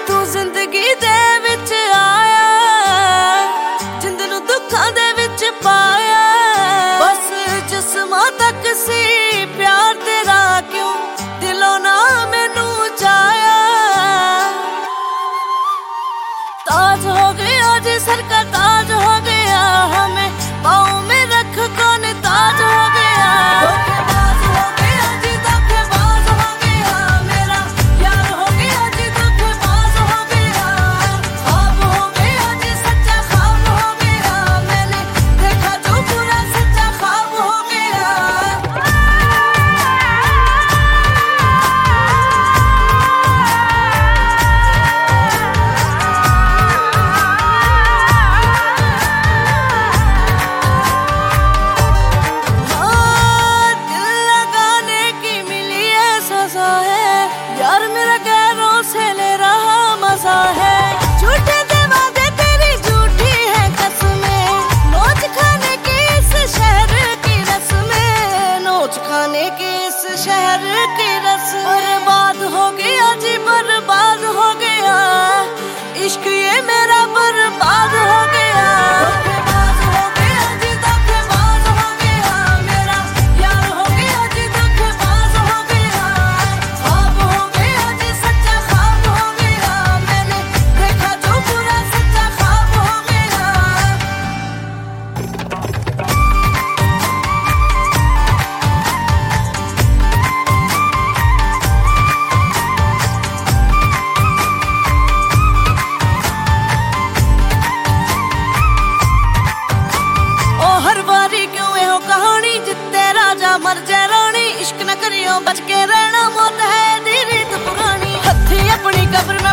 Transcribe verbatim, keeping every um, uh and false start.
तू जिंदगी दे विच आया, जिंद नूं दुखां दे विच पाया। बस जिस्मां तक सी प्यार तेरा, क्यों दिलों ना मैनू चाया। ताज हो गया जी सर का ताज हो गया, हमें पाँव में रख कौन ताज हो गया। धोखेबाज हो गया जी धोखेबाज हो गया, मेरा यार हो गया जी धोखेबाज हो गया। ख्वाब हो गया जी सच्चा ख्वाब हो गया, मैंने देखा जो पूरा सच्चा ख्वाब हो गया। यार मेरा गैरों से ले रहा मजा है, झूठे दे वादे तेरी झूठी है कसमें। नोच खाने की इस शहर की रस्में, नोच खाने की इस शहर की रस्में। बर्बाद हो गया जी बर्बाद हो गया, इश्क ये मेरा बर्बाद हो गया। धोखेबाज हो गया जी धोखेबाज हो गया, मेरा यार हो गया जी धोखेबाज हो गया। ख्वाब हो गया जी सच्चा ख्वाब हो गया, मैंने देखा जो पूरा सच्चा ख्वाब हो गया। ओ हर बारी क्यों एहो कहानी, जित्ते राजा मर जाए रानी। इश्क न करियो बच के रहना, मौत है दी रीत पुरानी। हथी अपनी कब्र